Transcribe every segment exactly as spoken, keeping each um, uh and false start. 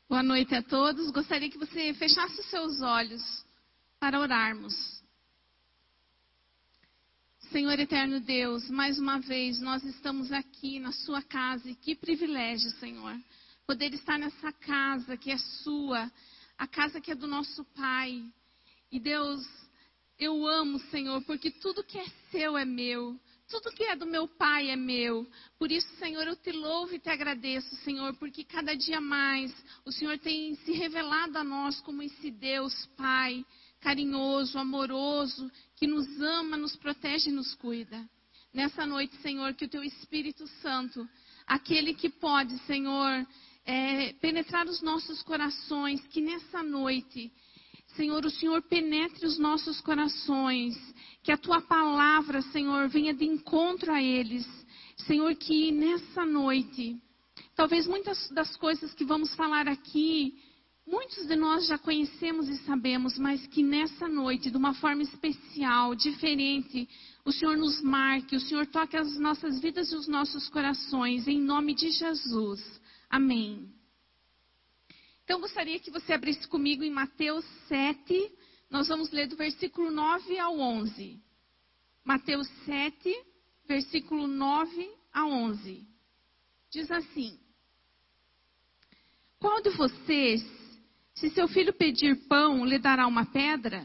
Boa noite a todos. Gostaria que você fechasse os seus olhos para orarmos. Senhor eterno Deus, mais uma vez nós estamos aqui na sua casa. E que privilégio, Senhor, poder estar nessa casa que é sua, a casa que é do nosso Pai. E Deus, eu amo, Senhor, porque tudo que é seu é meu. Tudo que é do meu Pai é meu. Por isso, Senhor, eu te louvo e te agradeço, Senhor, porque cada dia mais o Senhor tem se revelado a nós como esse Deus, Pai, carinhoso, amoroso, que nos ama, nos protege e nos cuida. Nessa noite, Senhor, que o Teu Espírito Santo, aquele que pode, Senhor, é, penetrar os nossos corações, que nessa noite, Senhor, o Senhor penetre os nossos corações, que a Tua palavra, Senhor, venha de encontro a eles. Senhor, que nessa noite, talvez muitas das coisas que vamos falar aqui, muitos de nós já conhecemos e sabemos, mas que nessa noite, de uma forma especial, diferente, o Senhor nos marque, o Senhor toque as nossas vidas e os nossos corações, em nome de Jesus. Amém. Então, gostaria que você abrisse comigo em Mateus sete, nós vamos ler do versículo nove ao onze. Mateus sete, versículo nove a onze. Diz assim: Qual de vocês, se seu filho pedir pão, lhe dará uma pedra?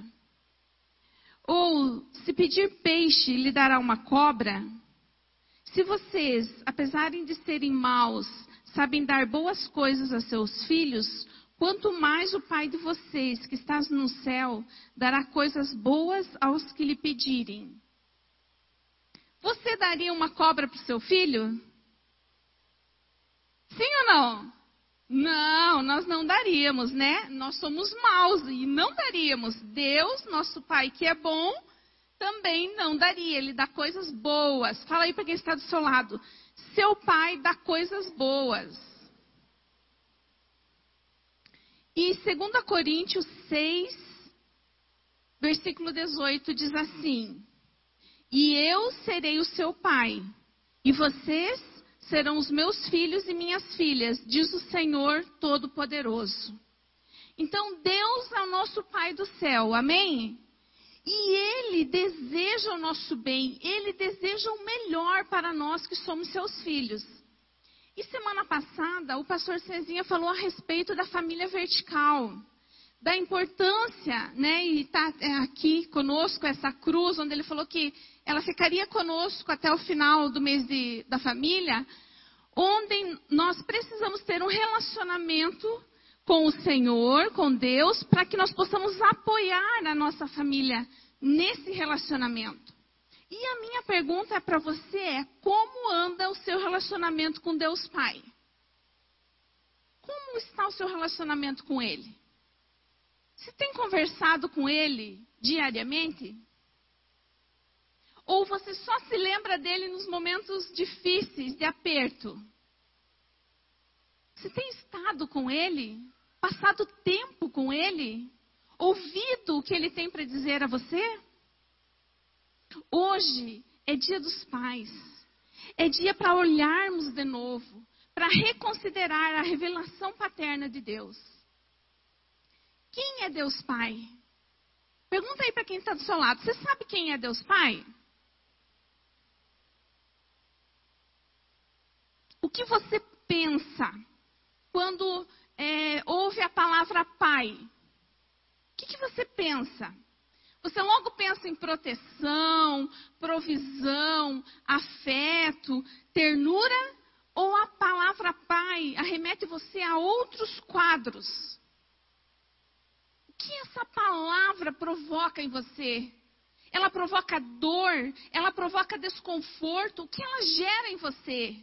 Ou, se pedir peixe, lhe dará uma cobra? Se vocês, apesar de serem maus, sabem dar boas coisas a seus filhos, quanto mais o Pai de vocês, que está no céu, dará coisas boas aos que lhe pedirem. Você daria uma cobra para o seu filho? Sim ou não? Não, nós não daríamos, né? Nós somos maus e não daríamos. Deus, nosso Pai que é bom, também não daria. Ele dá coisas boas. Fala aí para quem está do seu lado. Seu Pai dá coisas boas. E dois Coríntios seis, versículo dezoito, diz assim: E eu serei o seu pai, e vocês serão os meus filhos e minhas filhas, diz o Senhor Todo-Poderoso. Então, Deus é o nosso Pai do céu, amém? E Ele deseja o nosso bem, Ele deseja o melhor para nós que somos seus filhos. E semana passada, o pastor Cezinha falou a respeito da família vertical, da importância, né, e está aqui conosco essa cruz, onde ele falou que ela ficaria conosco até o final do mês de, da família, onde nós precisamos ter um relacionamento com o Senhor, com Deus, para que nós possamos apoiar a nossa família nesse relacionamento. E a minha pergunta para você é: como anda o seu relacionamento com Deus Pai? Como está o seu relacionamento com Ele? Você tem conversado com Ele diariamente? Ou você só se lembra dele nos momentos difíceis, de aperto? Você tem estado com Ele? Passado tempo com Ele? Ouvido o que Ele tem para dizer a você? Hoje é dia dos pais. É dia para olharmos de novo, para reconsiderar a revelação paterna de Deus. Quem é Deus Pai? Pergunta aí para quem está do seu lado. Você sabe quem é Deus Pai? O que você pensa quando é, ouve a palavra Pai? O que, que você pensa? Você logo pensa em proteção, provisão, afeto, ternura? Ou a palavra Pai arremete você a outros quadros? O que essa palavra provoca em você? Ela provoca dor? Ela provoca desconforto? O que ela gera em você?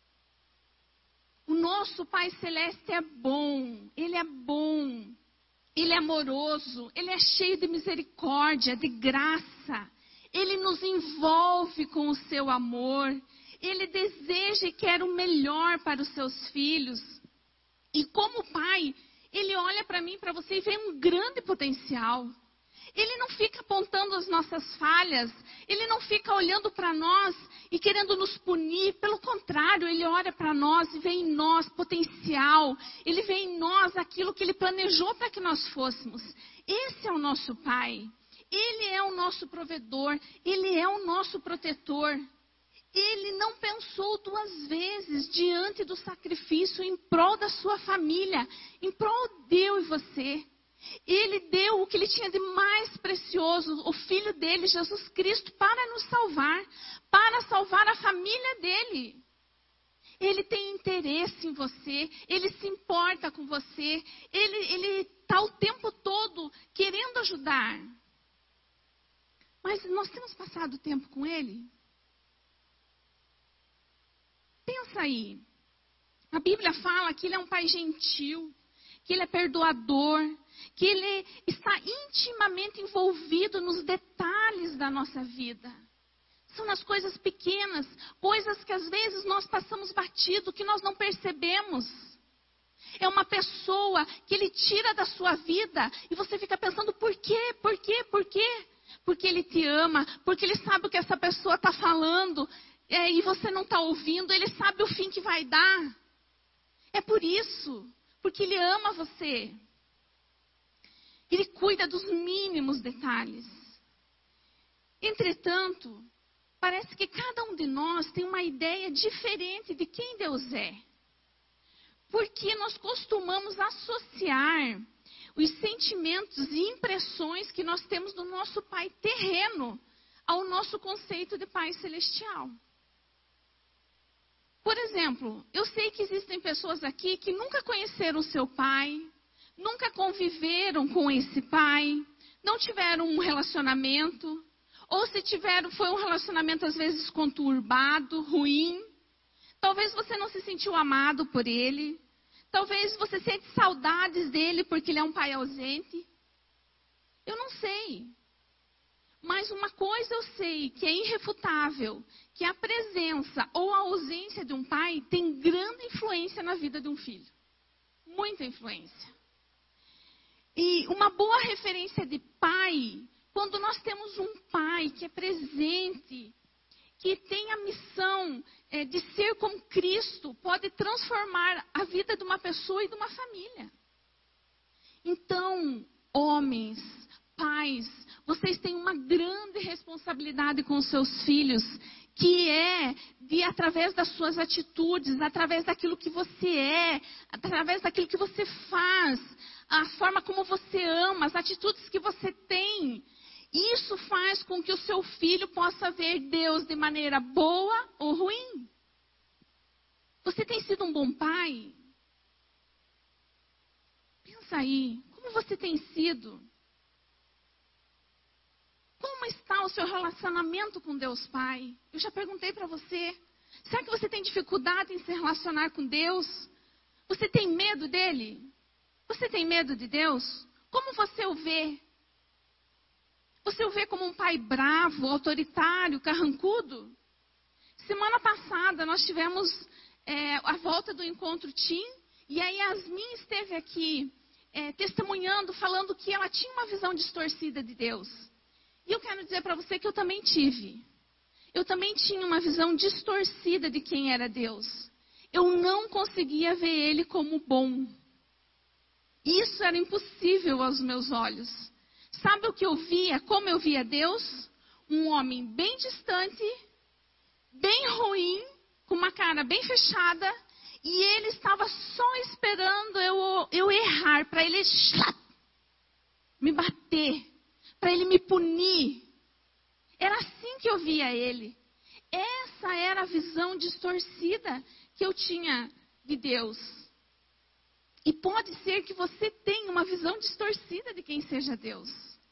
O nosso Pai Celeste é bom, Ele é bom. Ele é amoroso, Ele é cheio de misericórdia, de graça. Ele nos envolve com o seu amor. Ele deseja e quer o melhor para os seus filhos. E como pai, Ele olha para mim e para você e vê um grande potencial. Ele não fica apontando as nossas falhas. Ele não fica olhando para nós e querendo nos punir. Pelo contrário, Ele olha para nós e vê em nós potencial. Ele vê em nós aquilo que Ele planejou para que nós fôssemos. Esse é o nosso Pai. Ele é o nosso provedor. Ele é o nosso protetor. Ele não pensou duas vezes diante do sacrifício em prol da sua família, em prol de eu e você. Ele deu o que ele tinha de mais precioso, o Filho dele, Jesus Cristo, para nos salvar, para salvar a família dele. Ele tem interesse em você, ele se importa com você, ele está o tempo todo querendo ajudar. Mas nós temos passado tempo com ele? Pensa aí. A Bíblia fala que ele é um pai gentil, que ele é perdoador, que ele está intimamente envolvido nos detalhes da nossa vida. São nas coisas pequenas, coisas que às vezes nós passamos batido, que nós não percebemos. É uma pessoa que ele tira da sua vida e você fica pensando, por quê, por quê, por quê? Porque ele te ama, porque ele sabe o que essa pessoa está falando é, e você não está ouvindo, ele sabe o fim que vai dar. É por isso, porque ele ama você. Ele cuida dos mínimos detalhes. Entretanto, parece que cada um de nós tem uma ideia diferente de quem Deus é. Porque nós costumamos associar os sentimentos e impressões que nós temos do nosso Pai terreno ao nosso conceito de Pai celestial. Por exemplo, eu sei que existem pessoas aqui que nunca conheceram o seu pai, nunca conviveram com esse pai, não tiveram um relacionamento, ou se tiveram, foi um relacionamento às vezes conturbado, ruim. Talvez você não se sentiu amado por ele, talvez você sente saudades dele porque ele é um pai ausente. Eu não sei. Mas uma coisa eu sei, que é irrefutável, que a presença ou a ausência de um pai tem grande influência na vida de um filho. Muita influência. E uma boa referência de pai, quando nós temos um pai que é presente, que tem a missão é, de ser como Cristo, pode transformar a vida de uma pessoa e de uma família. Então, homens, pais, vocês têm uma grande responsabilidade com os seus filhos, que é de, através das suas atitudes, através daquilo que você é, através daquilo que você faz, a forma como você ama, as atitudes que você tem. Isso faz com que o seu filho possa ver Deus de maneira boa ou ruim. Você tem sido um bom pai? Pensa aí, como você tem sido? Como está o seu relacionamento com Deus Pai? Eu já perguntei para você. Será que você tem dificuldade em se relacionar com Deus? Você tem medo dele? Você tem medo de Deus? Como você o vê? Você o vê como um pai bravo, autoritário, carrancudo? Semana passada nós tivemos é, a volta do Encontro Teen. E a Yasmin esteve aqui é, testemunhando, falando que ela tinha uma visão distorcida de Deus. E eu quero dizer para você que eu também tive. Eu também tinha uma visão distorcida de quem era Deus. Eu não conseguia ver Ele como bom. Isso era impossível aos meus olhos. Sabe o que eu via? Como eu via Deus? Um homem bem distante, bem ruim, com uma cara bem fechada. E Ele estava só esperando eu, eu errar, para Ele me bater. Para ele me punir. Era assim que eu via ele. Essa era a visão distorcida que eu tinha de Deus. E pode ser que você tenha uma visão distorcida de quem seja Deus.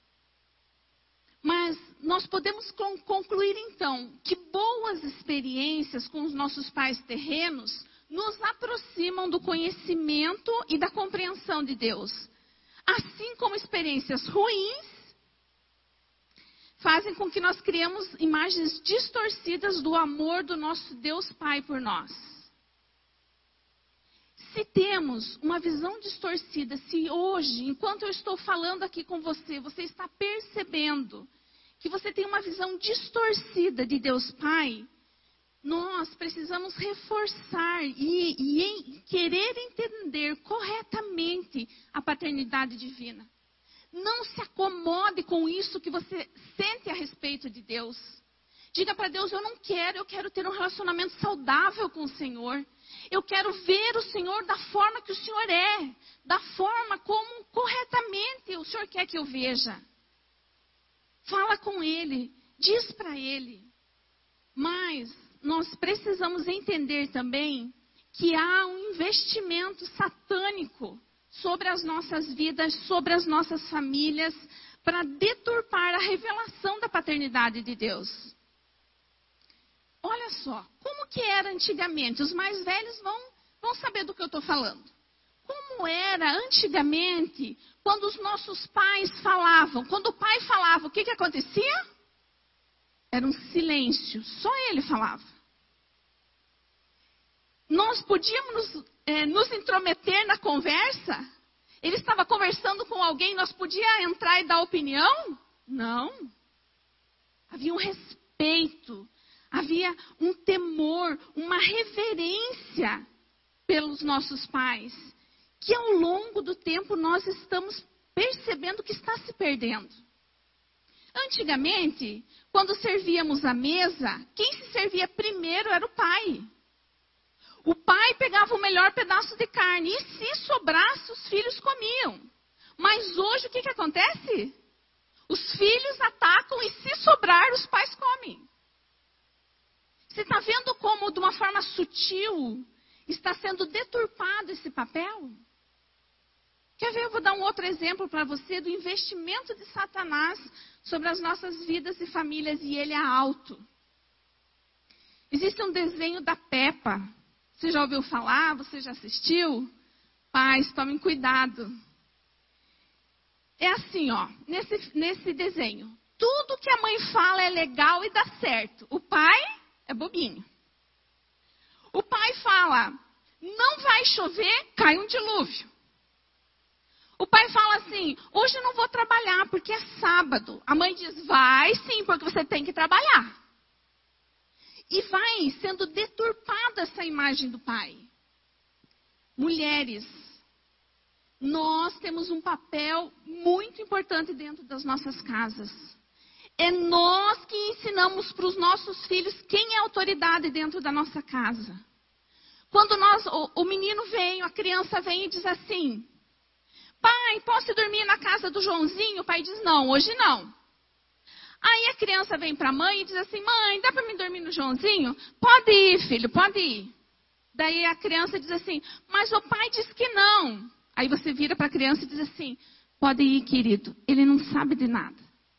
Mas nós podemos concluir então que boas experiências com os nossos pais terrenos nos aproximam do conhecimento e da compreensão de Deus. Assim como experiências ruins fazem com que nós criemos imagens distorcidas do amor do nosso Deus Pai por nós. Se temos uma visão distorcida, se hoje, enquanto eu estou falando aqui com você, você está percebendo que você tem uma visão distorcida de Deus Pai, nós precisamos reforçar e, e em, querer entender corretamente a paternidade divina. Não se acomode com isso que você sente a respeito de Deus. Diga para Deus, eu não quero, eu quero ter um relacionamento saudável com o Senhor. Eu quero ver o Senhor da forma que o Senhor é, da forma como corretamente o Senhor quer que eu veja. Fala com Ele, diz para Ele. Mas nós precisamos entender também que há um investimento satânico sobre as nossas vidas, sobre as nossas famílias, para deturpar a revelação da paternidade de Deus. Olha só, como que era antigamente? Os mais velhos vão, vão saber do que eu estou falando. Como era antigamente, quando os nossos pais falavam? Quando o pai falava, o que, que acontecia? Era um silêncio, só ele falava. Nós podíamos nos, é, nos intrometer na conversa? Ele estava conversando com alguém, nós podíamos entrar e dar opinião? Não. Havia um respeito, havia um temor, uma reverência pelos nossos pais, que ao longo do tempo nós estamos percebendo que está se perdendo. Antigamente, quando servíamos a mesa, quem se servia primeiro era o pai. O pai pegava o melhor pedaço de carne e se sobrasse, os filhos comiam. Mas hoje o que, que acontece? Os filhos atacam e se sobrar, os pais comem. Você está vendo como, de uma forma sutil, está sendo deturpado esse papel? Quer ver? Eu vou dar um outro exemplo para você do investimento de Satanás sobre as nossas vidas e famílias, e ele é alto. Existe um desenho da Peppa. Você já ouviu falar? Você já assistiu? Pais, tomem cuidado. É assim, ó, nesse, nesse desenho. Tudo que a mãe fala é legal e dá certo. O pai é bobinho. O pai fala, não vai chover, cai um dilúvio. O pai fala assim, hoje eu não vou trabalhar porque é sábado. A mãe diz, vai sim, porque você tem que trabalhar. E vai sendo deturpada essa imagem do pai. Mulheres, nós temos um papel muito importante dentro das nossas casas. É nós que ensinamos para os nossos filhos quem é autoridade dentro da nossa casa. Quando nós, o, o menino vem, a criança vem e diz assim, pai, posso dormir na casa do Joãozinho? O pai diz, não, hoje não. Aí a criança vem para a mãe e diz assim, mãe, dá para mim dormir no Joãozinho? Pode ir, filho, pode ir. Daí a criança diz assim, mas o pai diz que não. Aí você vira para a criança e diz assim, pode ir, querido, ele não sabe de nada.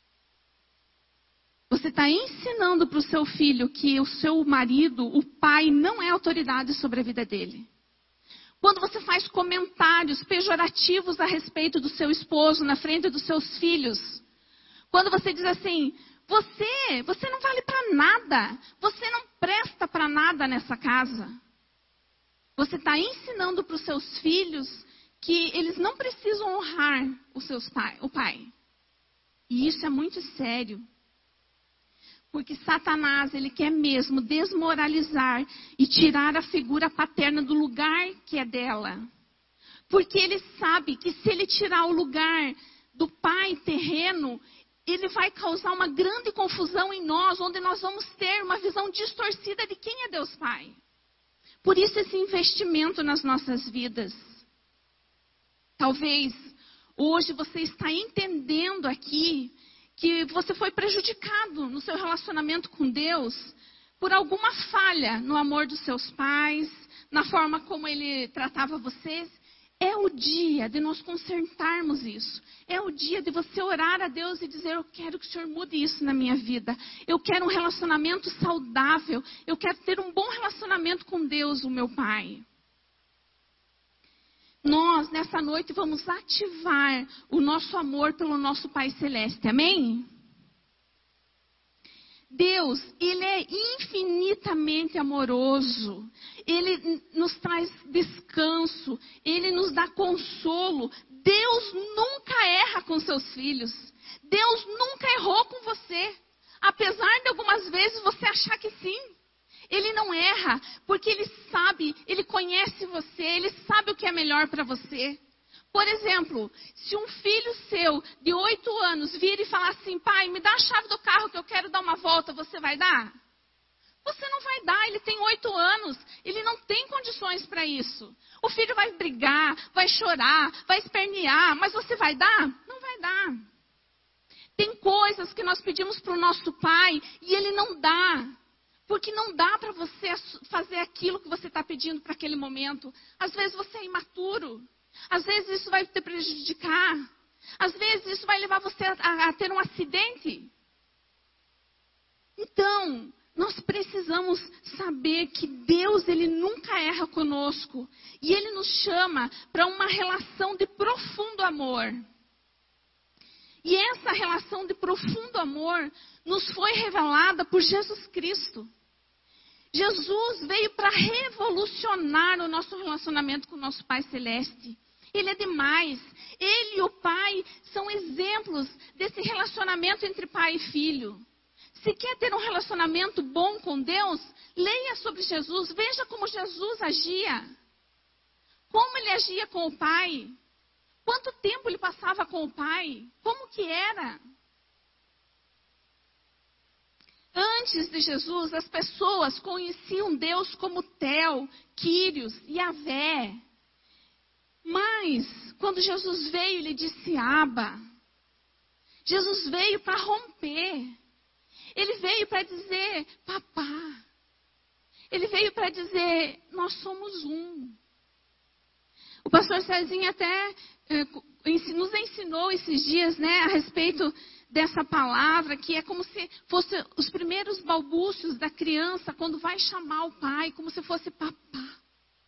Você está ensinando para o seu filho que o seu marido, o pai, não é autoridade sobre a vida dele. Quando você faz comentários pejorativos a respeito do seu esposo na frente dos seus filhos, quando você diz assim, você, você não vale para nada, você não presta para nada nessa casa. Você está ensinando para os seus filhos que eles não precisam honrar os seus pai, o pai. E isso é muito sério. Porque Satanás, ele quer mesmo desmoralizar e tirar a figura paterna do lugar que é dela. Porque ele sabe que se ele tirar o lugar do pai terreno, ele vai causar uma grande confusão em nós, onde nós vamos ter uma visão distorcida de quem é Deus Pai. Por isso esse investimento nas nossas vidas. Talvez hoje você está entendendo aqui que você foi prejudicado no seu relacionamento com Deus por alguma falha no amor dos seus pais, na forma como ele tratava vocês. É o dia de nós consertarmos isso. É o dia de você orar a Deus e dizer, eu quero que o Senhor mude isso na minha vida. Eu quero um relacionamento saudável. Eu quero ter um bom relacionamento com Deus, o meu Pai. Nós, nessa noite, vamos ativar o nosso amor pelo nosso Pai Celeste. Amém? Deus, Ele é infinitamente amoroso. Ele nos traz descanso. Ele nos dá consolo. Deus nunca erra com seus filhos. Deus nunca errou com você. Apesar de algumas vezes você achar que sim. Ele não erra, porque Ele sabe, Ele conhece você, Ele sabe o que é melhor para você. Por exemplo, se um filho seu de oito anos vir e falar assim, pai, me dá a chave do carro que eu quero dar uma volta, você vai dar? Você não vai dar, ele tem oito anos, ele não tem condições para isso. O filho vai brigar, vai chorar, vai espernear, mas você vai dar? Não vai dar. Tem coisas que nós pedimos para o nosso pai e ele não dá. Porque não dá para você fazer aquilo que você está pedindo para aquele momento. Às vezes você é imaturo. Às vezes isso vai te prejudicar. Às vezes isso vai levar você a, a, a ter um acidente. Então, nós precisamos saber que Deus, Ele nunca erra conosco. E Ele nos chama para uma relação de profundo amor. E essa relação de profundo amor nos foi revelada por Jesus Cristo. Jesus veio para revolucionar o nosso relacionamento com o nosso Pai Celeste. Ele é demais. Ele e o Pai são exemplos desse relacionamento entre pai e filho. Se quer ter um relacionamento bom com Deus, leia sobre Jesus. Veja como Jesus agia. Como ele agia com o Pai. Quanto tempo ele passava com o Pai. Como que era. Antes de Jesus, as pessoas conheciam Deus como Tel, Quírios, Yavé. Mas, quando Jesus veio, ele disse Abba. Jesus veio para romper. Ele veio para dizer, papá. Ele veio para dizer, nós somos um. O pastor Cezinho até eh, nos ensinou esses dias, né, a respeito dessa palavra, que é como se fosse os primeiros balbúcios da criança, quando vai chamar o pai, como se fosse papá.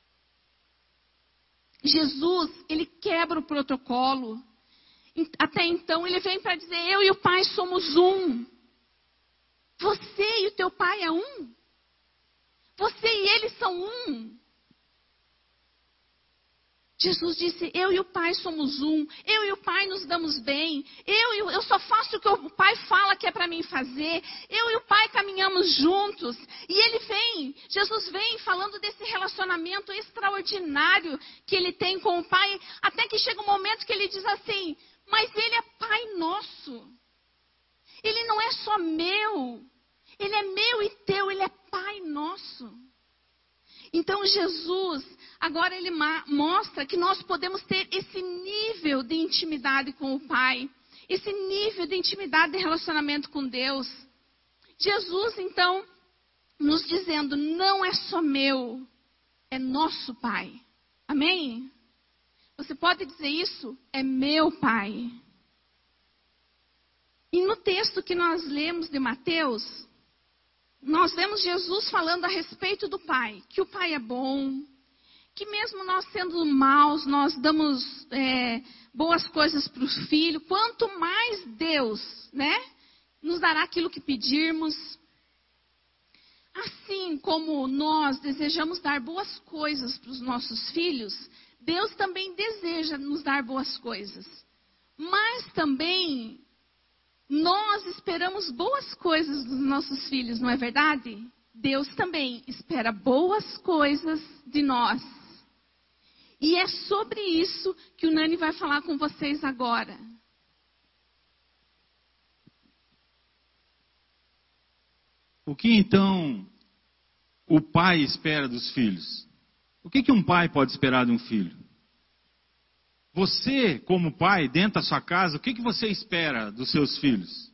Jesus, ele quebra o protocolo. Até então, ele vem para dizer, eu e o pai somos um. Você e o teu pai é um. Você e ele são um. Jesus disse, eu e o Pai somos um, eu e o Pai nos damos bem, eu, eu, eu só faço o que o Pai fala que é para mim fazer, eu e o Pai caminhamos juntos. E ele vem, Jesus vem falando desse relacionamento extraordinário que ele tem com o Pai, até que chega um momento que ele diz assim, mas ele é Pai nosso, ele não é só meu, ele é meu e teu, ele é Pai nosso. Então Jesus, agora ele mostra que nós podemos ter esse nível de intimidade com o Pai. Esse nível de intimidade de relacionamento com Deus. Jesus, então, nos dizendo, não é só meu, é nosso Pai. Amém? Você pode dizer isso? É meu Pai. E no texto que nós lemos de Mateus, nós vemos Jesus falando a respeito do Pai, que o Pai é bom, que mesmo nós sendo maus, nós damos é, boas coisas para o Filho, quanto mais Deus, né, nos dará aquilo que pedirmos. Assim como nós desejamos dar boas coisas para os nossos filhos, Deus também deseja nos dar boas coisas. Mas também nós esperamos boas coisas dos nossos filhos, não é verdade? Deus também espera boas coisas de nós. E é sobre isso que o Nani vai falar com vocês agora. O que então o pai espera dos filhos? O que, que um pai pode esperar de um filho? Você, como pai, dentro da sua casa, o que, que você espera dos seus filhos?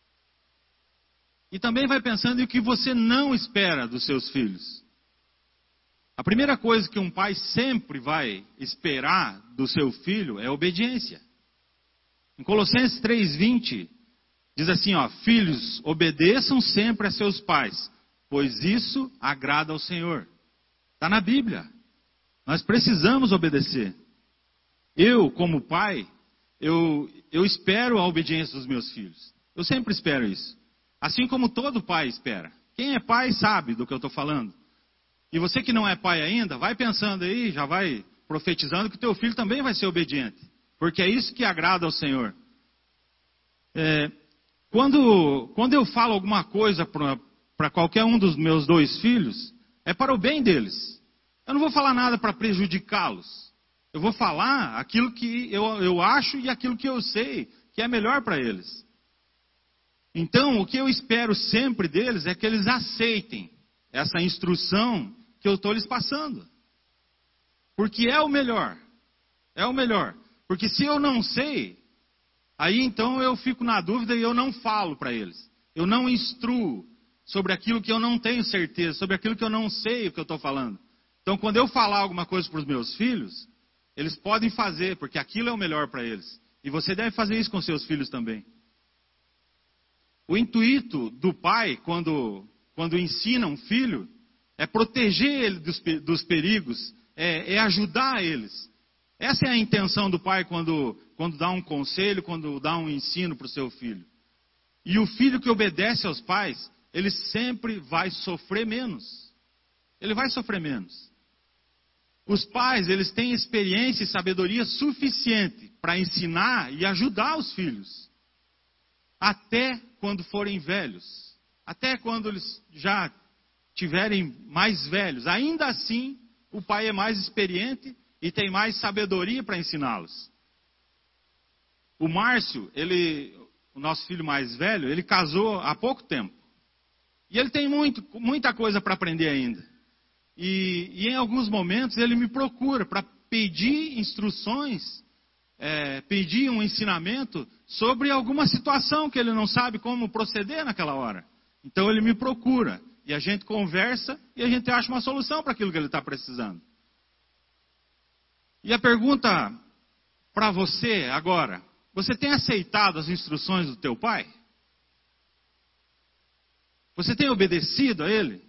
E também vai pensando em o que você não espera dos seus filhos. A primeira coisa que um pai sempre vai esperar do seu filho é obediência. Em Colossenses três, vinte, diz assim, ó, filhos, obedeçam sempre a seus pais, pois isso agrada ao Senhor. Está na Bíblia. Nós precisamos obedecer. Eu, como pai, eu, eu espero a obediência dos meus filhos. Eu sempre espero isso. Assim como todo pai espera. Quem é pai sabe do que eu estou falando. E você que não é pai ainda, vai pensando aí, já vai profetizando que o teu filho também vai ser obediente. Porque é isso que agrada ao Senhor. É, quando, quando eu falo alguma coisa para qualquer um dos meus dois filhos, é para o bem deles. Eu não vou falar nada para prejudicá-los. Eu vou falar aquilo que eu, eu acho e aquilo que eu sei que é melhor para eles. Então, o que eu espero sempre deles é que eles aceitem essa instrução que eu estou lhes passando. Porque é o melhor. É o melhor. Porque se eu não sei, aí então eu fico na dúvida e eu não falo para eles. Eu não instruo sobre aquilo que eu não tenho certeza, sobre aquilo que eu não sei o que eu estou falando. Então, quando eu falar alguma coisa para os meus filhos, eles podem fazer, porque aquilo é o melhor para eles. E você deve fazer isso com seus filhos também. O intuito do pai, quando, quando ensina um filho, é proteger ele dos, dos perigos, é, é ajudar eles. Essa é a intenção do pai quando, quando dá um conselho, quando dá um ensino para o seu filho. E o filho que obedece aos pais, ele sempre vai sofrer menos. Ele vai sofrer menos. Os pais, eles têm experiência e sabedoria suficiente para ensinar e ajudar os filhos. Até quando forem velhos. Até quando eles já tiverem mais velhos. Ainda assim, o pai é mais experiente e tem mais sabedoria para ensiná-los. O Márcio, ele, o nosso filho mais velho, ele casou há pouco tempo. E ele tem muito, muita coisa para aprender ainda. E, e em alguns momentos ele me procura para pedir instruções, é, pedir um ensinamento sobre alguma situação que ele não sabe como proceder naquela hora. Então ele me procura e a gente conversa e a gente acha uma solução para aquilo que ele está precisando. E a pergunta para você agora, você tem aceitado as instruções do teu pai? Você tem obedecido a ele?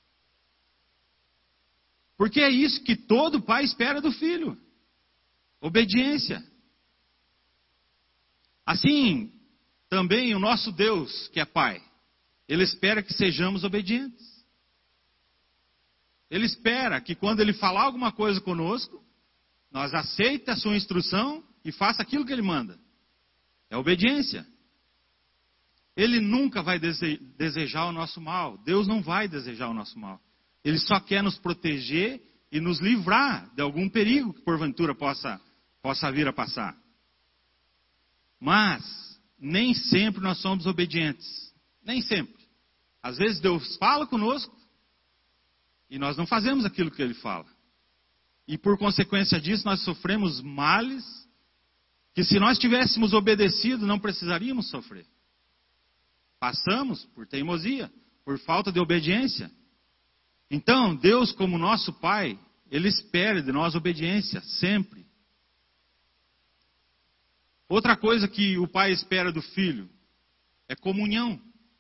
Porque é isso que todo pai espera do filho. Obediência. Assim, também o nosso Deus, que é Pai, Ele espera que sejamos obedientes. Ele espera que quando Ele falar alguma coisa conosco, nós aceite a sua instrução e faça aquilo que Ele manda. É obediência. Ele nunca vai desejar o nosso mal. Deus não vai desejar o nosso mal. Ele só quer nos proteger e nos livrar de algum perigo que porventura possa, possa vir a passar. Mas, nem sempre nós somos obedientes. Nem sempre. Às vezes Deus fala conosco e nós não fazemos aquilo que Ele fala. E por consequência disso nós sofremos males que se nós tivéssemos obedecido não precisaríamos sofrer. Passamos por teimosia, por falta de obediência. Então, Deus, como nosso Pai, Ele espera de nós obediência, sempre. Outra coisa que o pai espera do filho é comunhão.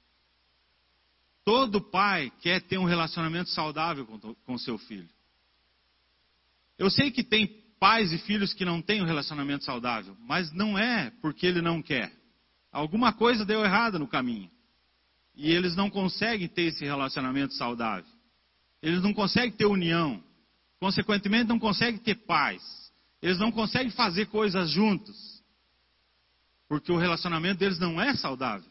Todo pai quer ter um relacionamento saudável com o seu filho. Eu sei que tem pais e filhos que não têm um relacionamento saudável, mas não é porque ele não quer. Alguma coisa deu errado no caminho. E eles não conseguem ter esse relacionamento saudável. Eles não conseguem ter união. Consequentemente, não conseguem ter paz. Eles não conseguem fazer coisas juntos. Porque o relacionamento deles não é saudável.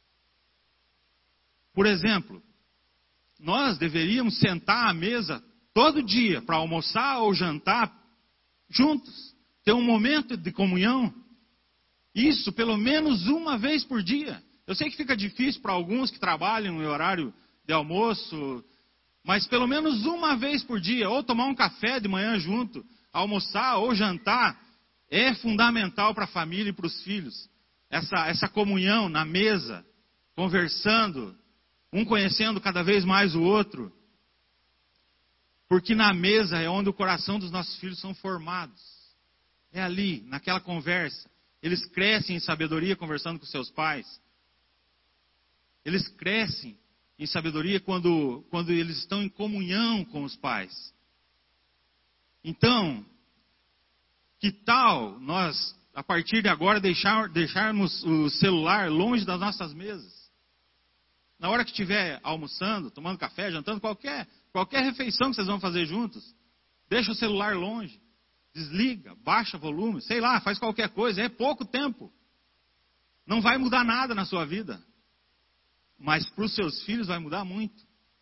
Por exemplo, nós deveríamos sentar à mesa todo dia para almoçar ou jantar juntos. Ter um momento de comunhão. Isso pelo menos uma vez por dia. Eu sei que fica difícil para alguns que trabalham em horário de almoço, mas pelo menos uma vez por dia, ou tomar um café de manhã junto, almoçar ou jantar, é fundamental para a família e para os filhos. Essa, essa comunhão na mesa, conversando, um conhecendo cada vez mais o outro. Porque na mesa é onde o coração dos nossos filhos são formados. É ali, naquela conversa. Eles crescem em sabedoria conversando com seus pais. Eles crescem em sabedoria quando, quando eles estão em comunhão com os pais. Então, que tal nós, a partir de agora, deixar, deixarmos o celular longe das nossas mesas? Na hora que estiver almoçando, tomando café, jantando, qualquer, qualquer refeição que vocês vão fazer juntos, deixa o celular longe, desliga, baixa volume, sei lá, faz qualquer coisa, é pouco tempo. Não vai mudar nada na sua vida, mas para os seus filhos vai mudar muito.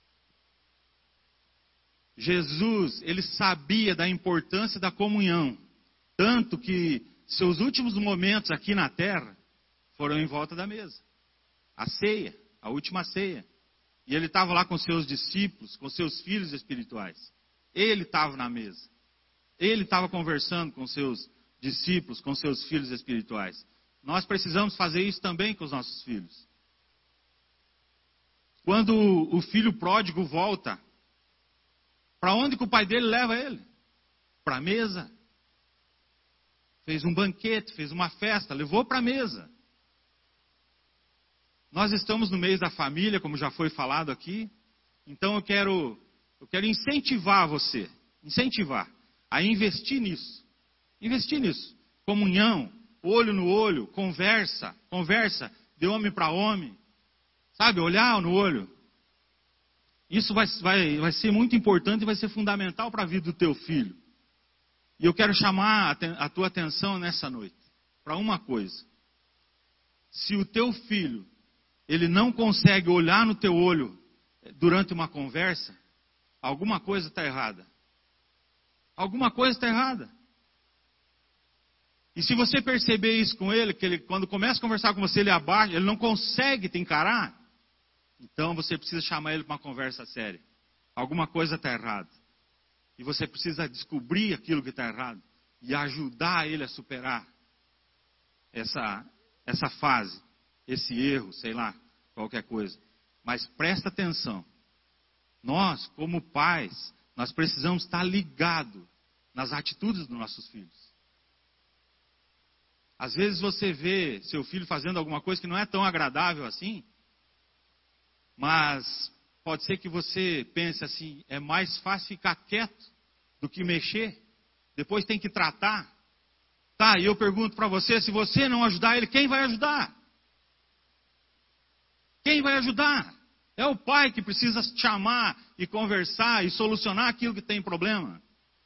Jesus, ele sabia da importância da comunhão, tanto que seus últimos momentos aqui na terra foram em volta da mesa. A ceia, a última ceia. E ele estava lá com seus discípulos, com seus filhos espirituais. Ele estava na mesa. Ele estava conversando com seus discípulos, com seus filhos espirituais. Nós precisamos fazer isso também com os nossos filhos. Quando o filho pródigo volta, para onde que o pai dele leva ele? Para a mesa. Fez um banquete, fez uma festa, levou para a mesa. Nós estamos no mês da família, como já foi falado aqui. Então eu quero, eu quero incentivar você, incentivar a investir nisso. Investir nisso. Comunhão, olho no olho, conversa, conversa de homem para homem. Sabe, olhar no olho. Isso vai, vai, vai ser muito importante e vai ser fundamental para a vida do teu filho. E eu quero chamar a, a tua atenção nessa noite para uma coisa. Se o teu filho, ele não consegue olhar no teu olho durante uma conversa, alguma coisa está errada. Alguma coisa está errada. E se você perceber isso com ele, que ele quando começa a conversar com você, ele abaixa, ele não consegue te encarar, então você precisa chamar ele para uma conversa séria. Alguma coisa está errada. E você precisa descobrir aquilo que está errado e ajudar ele a superar essa, essa fase, esse erro, sei lá, qualquer coisa. Mas presta atenção. Nós, como pais, nós precisamos estar ligados nas atitudes dos nossos filhos. Às vezes você vê seu filho fazendo alguma coisa que não é tão agradável assim, mas pode ser que você pense assim, é mais fácil ficar quieto do que mexer, depois tem que tratar. Tá, e eu pergunto para você, se você não ajudar ele, quem vai ajudar? Quem vai ajudar? É o pai que precisa chamar e conversar e solucionar aquilo que tem problema.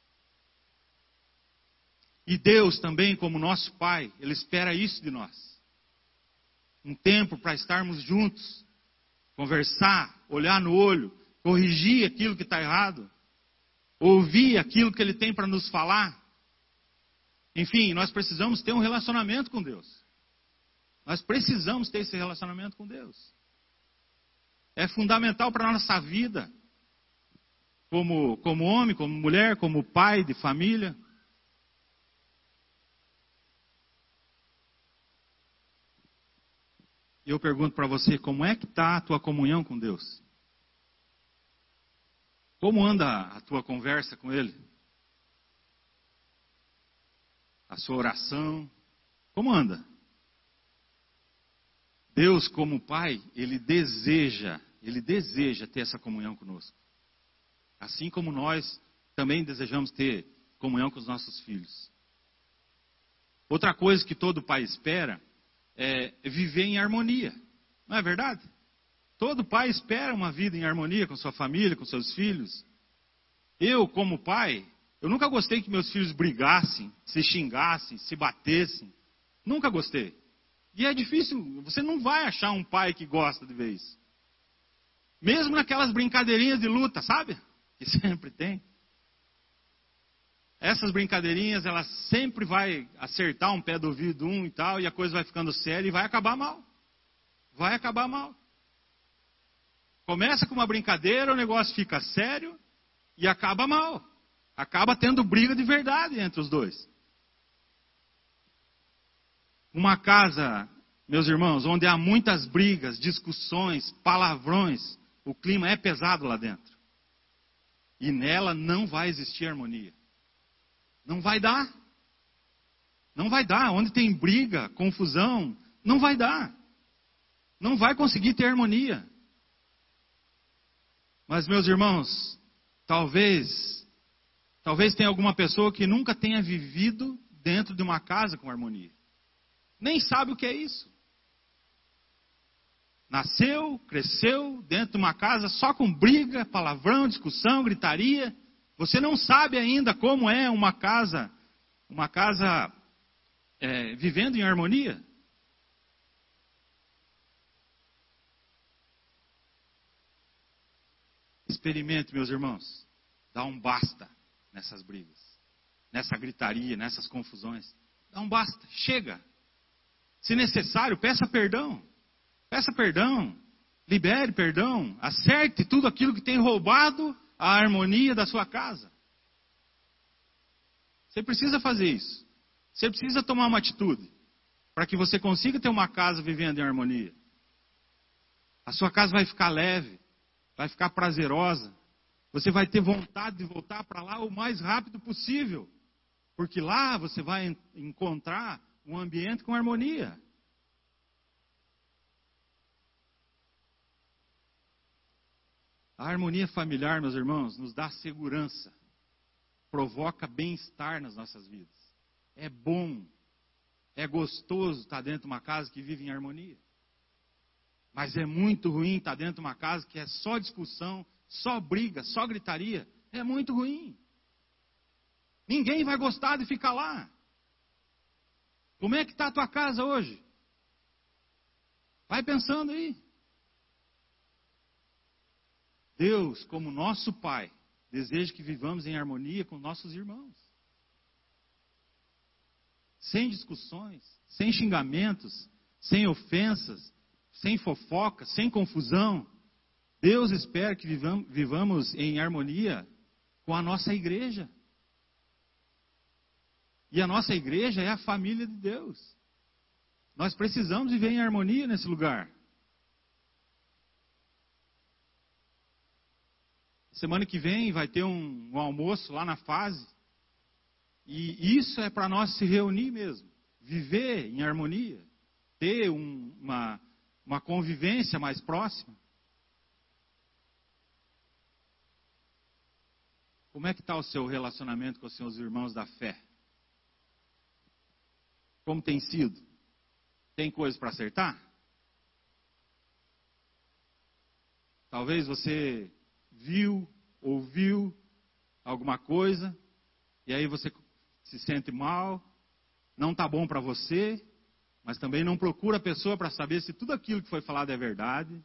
E Deus também, como nosso Pai, Ele espera isso de nós. Um tempo para estarmos juntos, conversar, olhar no olho, corrigir aquilo que está errado, ouvir aquilo que Ele tem para nos falar. Enfim, nós precisamos ter um relacionamento com Deus. Nós precisamos ter esse relacionamento com Deus. É fundamental para a nossa vida, como, como homem, como mulher, como pai de família. E eu pergunto para você, como é que está a tua comunhão com Deus? Como anda a tua conversa com Ele? A sua oração? Como anda? Deus, como Pai, Ele deseja, Ele deseja ter essa comunhão conosco. Assim como nós também desejamos ter comunhão com os nossos filhos. Outra coisa que todo pai espera é viver em harmonia. Não é verdade? Todo pai espera uma vida em harmonia com sua família, com seus filhos. Eu, como pai, eu nunca gostei que meus filhos brigassem, se xingassem, se batessem. Nunca gostei. E é difícil, você não vai achar um pai que gosta de ver isso. Mesmo naquelas brincadeirinhas de luta, sabe? Que sempre tem. Essas brincadeirinhas, elas sempre vai acertar um pé do ouvido um e tal, e a coisa vai ficando séria e vai acabar mal. Vai acabar mal. Começa com uma brincadeira, o negócio fica sério e acaba mal. Acaba tendo briga de verdade entre os dois. Uma casa, meus irmãos, onde há muitas brigas, discussões, palavrões, o clima é pesado lá dentro. E nela não vai existir harmonia. Não vai dar. Não vai dar. Onde tem briga, confusão, não vai dar. Não vai conseguir ter harmonia. Mas, meus irmãos, talvez, talvez tenha alguma pessoa que nunca tenha vivido dentro de uma casa com harmonia. Nem sabe o que é isso. nasceu, cresceu dentro de uma casa só com briga, palavrão, discussão, gritaria. Você não sabe ainda como é uma casa, uma casa é, vivendo em harmonia. Experimente, meus irmãos, dá um basta nessas brigas, nessa gritaria, nessas confusões. Dá um basta, chega. Se necessário, peça perdão. Peça perdão, libere perdão, acerte tudo aquilo que tem roubado a harmonia da sua casa. Você precisa fazer isso. Você precisa tomar uma atitude para que você consiga ter uma casa vivendo em harmonia. A sua casa vai ficar leve, vai ficar prazerosa. Você vai ter vontade de voltar para lá o mais rápido possível. Porque lá você vai encontrar um ambiente com harmonia. A harmonia familiar, meus irmãos, nos dá segurança. Provoca bem-estar nas nossas vidas. É bom, é gostoso estar dentro de uma casa que vive em harmonia. Mas é muito ruim estar dentro de uma casa que é só discussão, só briga, só gritaria. É muito ruim. Ninguém vai gostar de ficar lá. Como é que está a tua casa hoje? Vai pensando aí. Deus, como nosso Pai, deseja que vivamos em harmonia com nossos irmãos. Sem discussões, sem xingamentos, sem ofensas, sem fofocas, sem confusão. Deus espera que vivamos, vivamos em harmonia com a nossa igreja. E a nossa igreja é a família de Deus. Nós precisamos viver em harmonia nesse lugar. Semana que vem vai ter um, um almoço lá na fase. E isso é para nós se reunir mesmo. Viver em harmonia. Ter um, uma, uma convivência mais próxima. Como é que está o seu relacionamento com os seus irmãos da fé? Como tem sido? Tem coisa para acertar? Talvez você viu, ouviu alguma coisa, e aí você se sente mal, não está bom para você, mas também não procura a pessoa para saber se tudo aquilo que foi falado é verdade,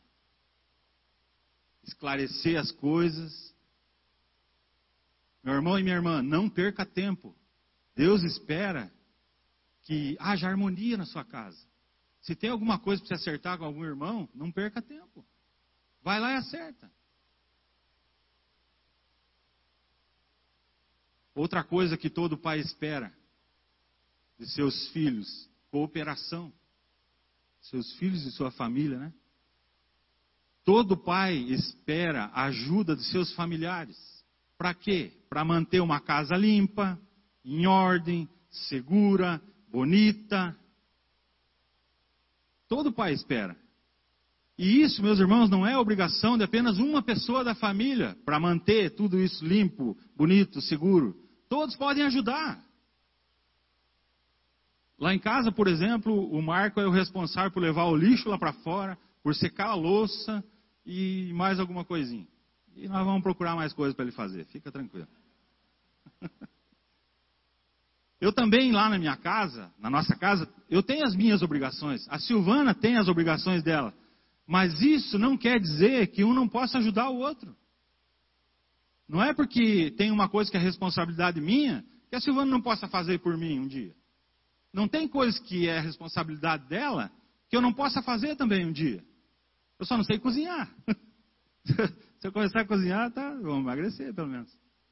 esclarecer as coisas. Meu irmão e minha irmã, não perca tempo. Deus espera que haja harmonia na sua casa. Se tem alguma coisa para você acertar com algum irmão, não perca tempo. Vai lá e acerta. Outra coisa que todo pai espera de seus filhos, cooperação. Seus filhos e sua família, né? Todo pai espera a ajuda de seus familiares. Para quê? Para manter uma casa limpa, em ordem, segura, bonita. Todo pai espera. E isso, meus irmãos, não é obrigação de apenas uma pessoa da família para manter tudo isso limpo, bonito, seguro. Todos podem ajudar. Lá em casa, por exemplo, o Marco é o responsável por levar o lixo lá para fora, por secar a louça e mais alguma coisinha. E nós vamos procurar mais coisas para ele fazer, fica tranquilo. Eu também, lá na minha casa, na nossa casa, eu tenho as minhas obrigações. A Silvana tem as obrigações dela. Mas isso não quer dizer que um não possa ajudar o outro. Não é porque tem uma coisa que é responsabilidade minha, que a Silvana não possa fazer por mim um dia. Não tem coisa que é responsabilidade dela, que eu não possa fazer também um dia. Eu só não sei cozinhar. Se eu começar a cozinhar, tá, vou emagrecer pelo menos.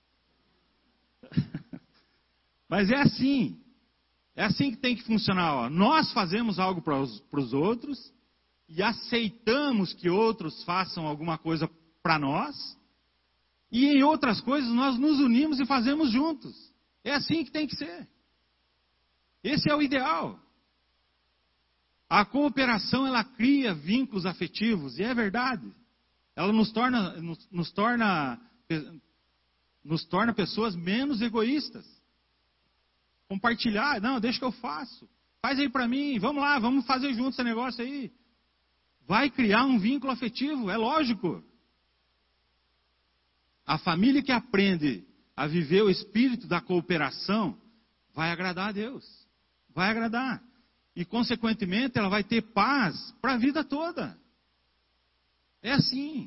Mas é assim. É assim que tem que funcionar. Ó. Nós fazemos algo para os outros e aceitamos que outros façam alguma coisa para nós. E em outras coisas nós nos unimos e fazemos juntos. É assim que tem que ser. Esse é o ideal. A cooperação, ela cria vínculos afetivos, e é verdade. Ela nos torna, nos, nos torna, nos torna pessoas menos egoístas. Compartilhar, não, deixa que eu faço. Faz aí para mim, vamos lá, vamos fazer junto esse negócio aí. vai criar um vínculo afetivo, é lógico. A família que aprende a viver o espírito da cooperação vai agradar a Deus. Vai agradar. E, consequentemente, ela vai ter paz para a vida toda. É assim.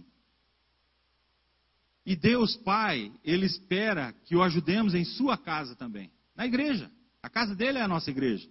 E Deus Pai, Ele espera que o ajudemos em sua casa também. Na igreja. A casa dele é a nossa igreja.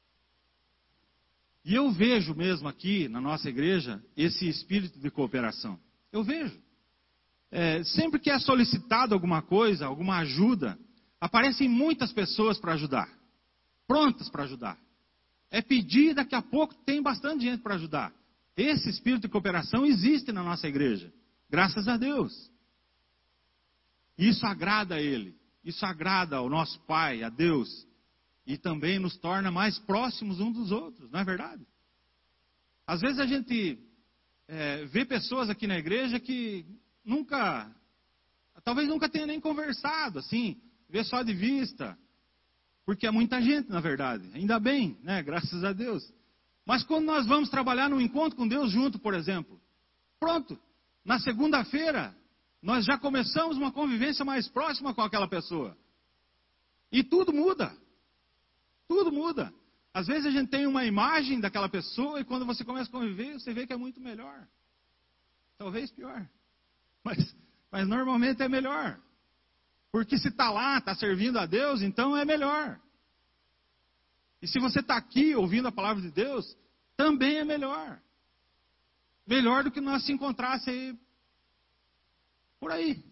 E eu vejo mesmo aqui, na nossa igreja, esse espírito de cooperação. Eu vejo. É, sempre que é solicitado alguma coisa, alguma ajuda, aparecem muitas pessoas para ajudar. Prontas para ajudar. É pedir, daqui a pouco tem bastante gente para ajudar. Esse espírito de cooperação existe na nossa igreja. Graças a Deus. Isso agrada a Ele. Isso agrada ao nosso Pai, a Deus. E também nos torna mais próximos uns dos outros, não é verdade? Às vezes a gente é, vê pessoas aqui na igreja que nunca, talvez nunca tenha nem conversado, assim, vê só de vista. Porque é muita gente, na verdade. Ainda bem, né? Graças a Deus. Mas quando nós vamos trabalhar num encontro com Deus junto, por exemplo, pronto, na segunda-feira, nós já começamos uma convivência mais próxima com aquela pessoa. E tudo muda. Tudo muda. Às vezes a gente tem uma imagem daquela pessoa e quando você começa a conviver, você vê que é muito melhor. Talvez pior. Mas, mas normalmente é melhor. Porque se está lá, está servindo a Deus, então é melhor. E se você está aqui ouvindo a palavra de Deus, também é melhor. Melhor do que nós se encontrasse aí por aí.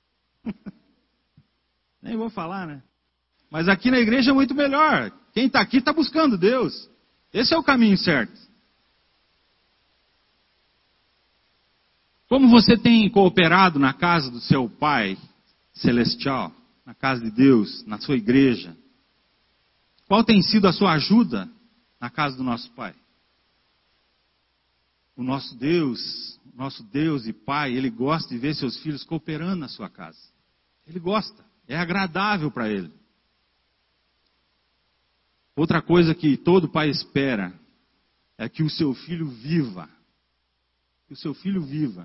Nem vou falar, né? Mas aqui na igreja é muito melhor. Quem está aqui está buscando Deus. Esse é o caminho certo. Como você tem cooperado na casa do seu Pai Celestial, na casa de Deus, na sua igreja? Qual tem sido a sua ajuda na casa do nosso Pai? O nosso Deus, nosso Deus e Pai, Ele gosta de ver seus filhos cooperando na sua casa. Ele gosta, é agradável para Ele. Outra coisa que todo pai espera é que o seu filho viva. Que o seu filho viva.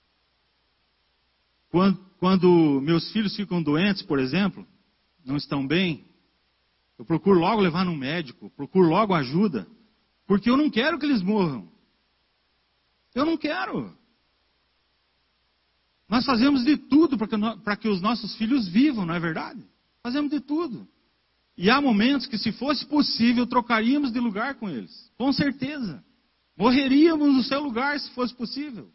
Quando, quando meus filhos ficam doentes, por exemplo, não estão bem, eu procuro logo levar no médico, procuro logo ajuda, porque eu não quero que eles morram. Eu não quero. Nós fazemos de tudo para que, para que os nossos filhos vivam, não é verdade? Fazemos de tudo. E há momentos que, se fosse possível, trocaríamos de lugar com eles. Com certeza. Morreríamos no seu lugar, se fosse possível.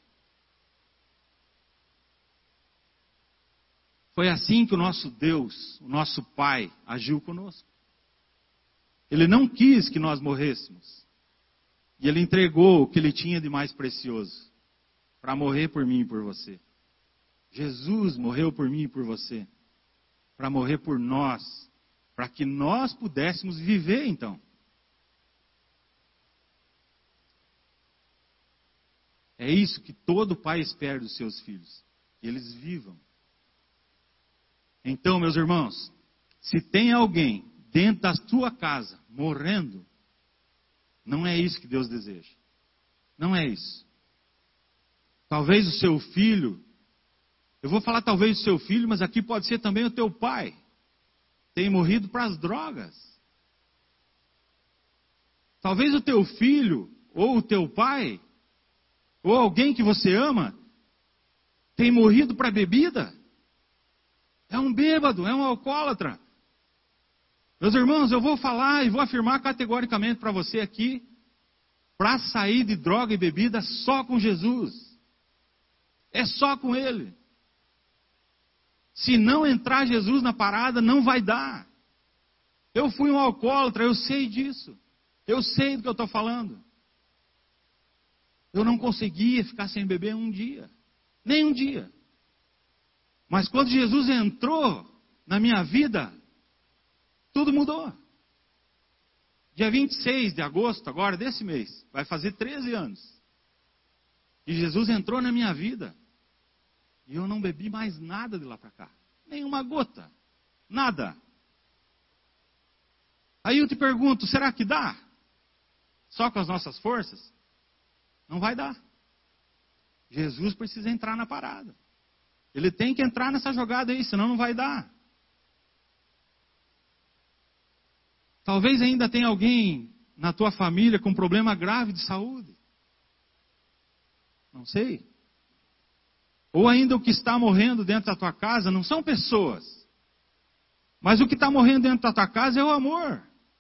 Foi assim que o nosso Deus, o nosso Pai, agiu conosco. Ele não quis que nós morrêssemos. E Ele entregou o que Ele tinha de mais precioso para morrer por mim e por você. Jesus morreu por mim e por você. Para morrer por nós. Para que nós pudéssemos viver, então. É isso que todo pai espera dos seus filhos. Que eles vivam. Então, meus irmãos, se tem alguém dentro da sua casa morrendo, não é isso que Deus deseja. Não é isso. Talvez o seu filho, eu vou falar talvez o seu filho, mas aqui pode ser também o teu pai, tem morrido para as drogas. Talvez o teu filho, ou o teu pai, ou alguém que você ama, tem morrido para a bebida. É um bêbado, é um alcoólatra. Meus irmãos, eu vou falar e vou afirmar categoricamente para você aqui, para sair de droga e bebida só com Jesus. É só com Ele. Se não entrar Jesus na parada, não vai dar. Eu fui um alcoólatra, eu sei disso. Eu sei do que eu estou falando. Eu não conseguia ficar sem beber um dia. Nem um dia. Mas quando Jesus entrou na minha vida, tudo mudou. Dia vinte e seis de agosto, agora desse mês, vai fazer treze anos. E Jesus entrou na minha vida. E eu não bebi mais nada de lá para cá. Nenhuma gota. Nada. Aí eu te pergunto, será que dá? Só com as nossas forças? Não vai dar. Jesus precisa entrar na parada. Ele tem que entrar nessa jogada aí, senão não vai dar. Talvez ainda tenha alguém na tua família com problema grave de saúde. Não sei. Ou ainda o que está morrendo dentro da tua casa não são pessoas. Mas o que está morrendo dentro da tua casa é o amor.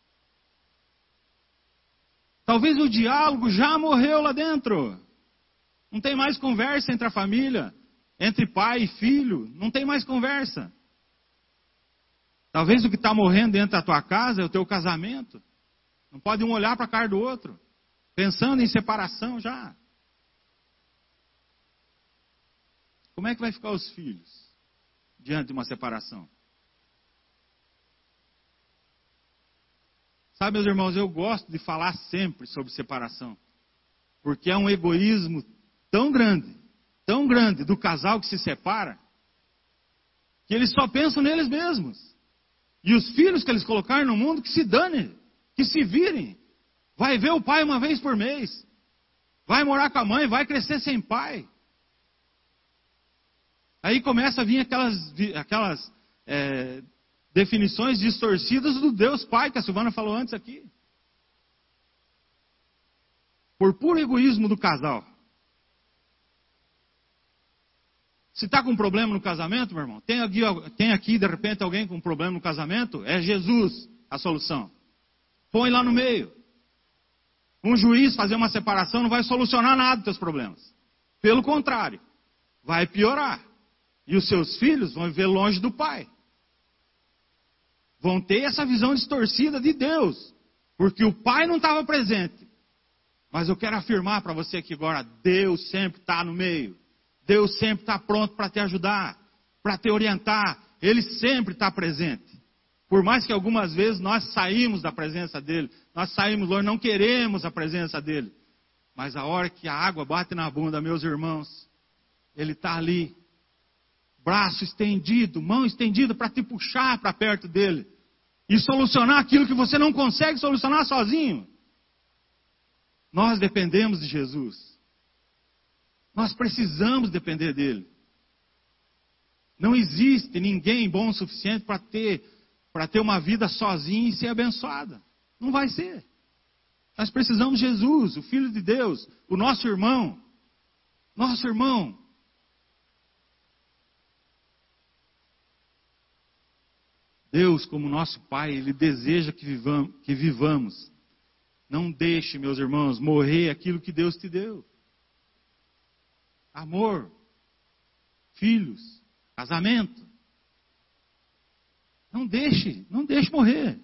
Talvez o diálogo já morreu lá dentro. Não tem mais conversa entre a família, entre pai e filho. Não tem mais conversa. Talvez o que está morrendo dentro da tua casa é o teu casamento. Não pode um olhar para a cara do outro, pensando em separação já. Como é que vai ficar os filhos diante de uma separação? Sabe, meus irmãos, eu gosto de falar sempre sobre separação. Porque é um egoísmo tão grande, tão grande do casal que se separa, que eles só pensam neles mesmos. E os filhos que eles colocaram no mundo, que se danem, que se virem. Vai ver o pai uma vez por mês. Vai morar com a mãe, vai crescer sem pai. Aí começa a vir aquelas, aquelas é, definições distorcidas do Deus Pai, que a Silvana falou antes aqui. Por puro egoísmo do casal. Se está com um problema no casamento, meu irmão, tem aqui, tem aqui de repente alguém com um problema no casamento, é Jesus a solução. Põe lá no meio. Um juiz fazer uma separação não vai solucionar nada dos teus problemas. Pelo contrário, vai piorar. E os seus filhos vão viver longe do pai. Vão ter essa visão distorcida de Deus. Porque o pai não estava presente. Mas eu quero afirmar para você aqui agora, Deus sempre está no meio. Deus sempre está pronto para te ajudar, para te orientar. Ele sempre está presente. Por mais que algumas vezes nós saímos da presença dele, nós saímos longe, não queremos a presença dele. Mas a hora que a água bate na bunda, meus irmãos, ele está ali. Braço estendido, mão estendida para te puxar para perto dele. E solucionar aquilo que você não consegue solucionar sozinho. Nós dependemos de Jesus. Nós precisamos depender dele. Não existe ninguém bom o suficiente para ter, para ter uma vida sozinho e ser abençoada. Não vai ser. Nós precisamos de Jesus, o Filho de Deus, o nosso irmão. Nosso irmão. Deus, como nosso Pai, Ele deseja que vivamos, que vivamos. Não deixe, meus irmãos, morrer aquilo que Deus te deu. Amor, filhos, casamento. Não deixe, não deixe morrer.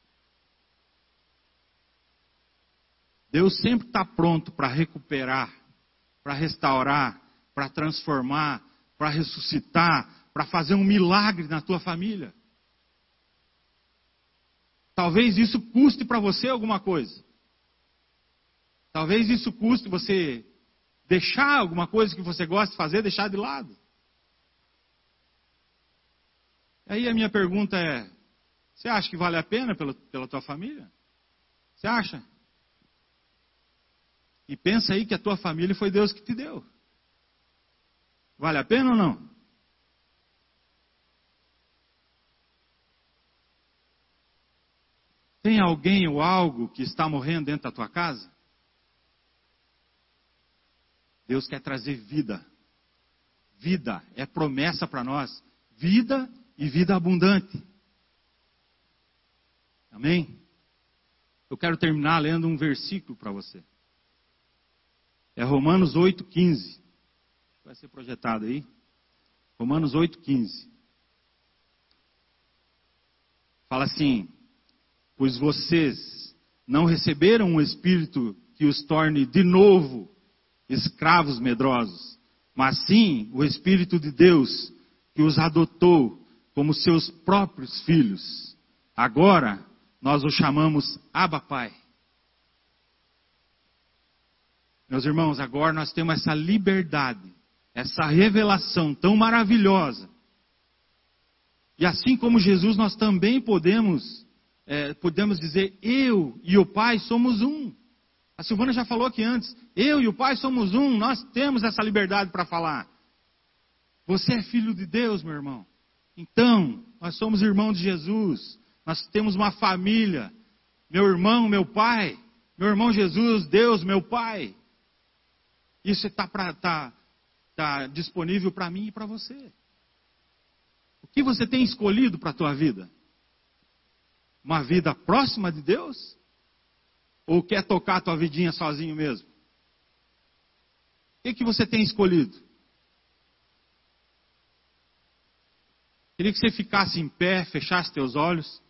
Deus sempre está pronto para recuperar, para restaurar, para transformar, para ressuscitar, para fazer um milagre na tua família. Talvez isso custe para você alguma coisa. Talvez isso custe você deixar alguma coisa que você gosta de fazer, deixar de lado. Aí a minha pergunta é, você acha que vale a pena pela, pela tua família? Você acha? E pensa aí que a tua família foi Deus que te deu. Vale a pena ou não? Tem alguém ou algo que está morrendo dentro da tua casa? Deus quer trazer vida. Vida é promessa para nós. Vida e vida abundante. Amém? Eu quero terminar lendo um versículo para você. É Romanos oito, quinze. Vai ser projetado aí. Romanos oito, quinze. Fala assim: pois vocês não receberam um espírito que os torne de novo escravos medrosos, mas sim o Espírito de Deus que os adotou como seus próprios filhos. Agora nós o chamamos Abba Pai. Meus irmãos, agora nós temos essa liberdade, essa revelação tão maravilhosa. E assim como Jesus, nós também podemos, é, podemos dizer, eu e o Pai somos um. A Silvana já falou aqui antes, eu e o Pai somos um, nós temos essa liberdade para falar. Você é filho de Deus, meu irmão. Então, nós somos irmãos de Jesus, nós temos uma família. Meu irmão, meu pai, meu irmão Jesus, Deus, meu pai. Isso está tá, tá disponível para mim e para você. O que você tem escolhido para a tua vida? Uma vida próxima de Deus? Ou quer tocar a tua vidinha sozinho mesmo? O que, que você tem escolhido? Queria que você ficasse em pé, fechasse teus olhos.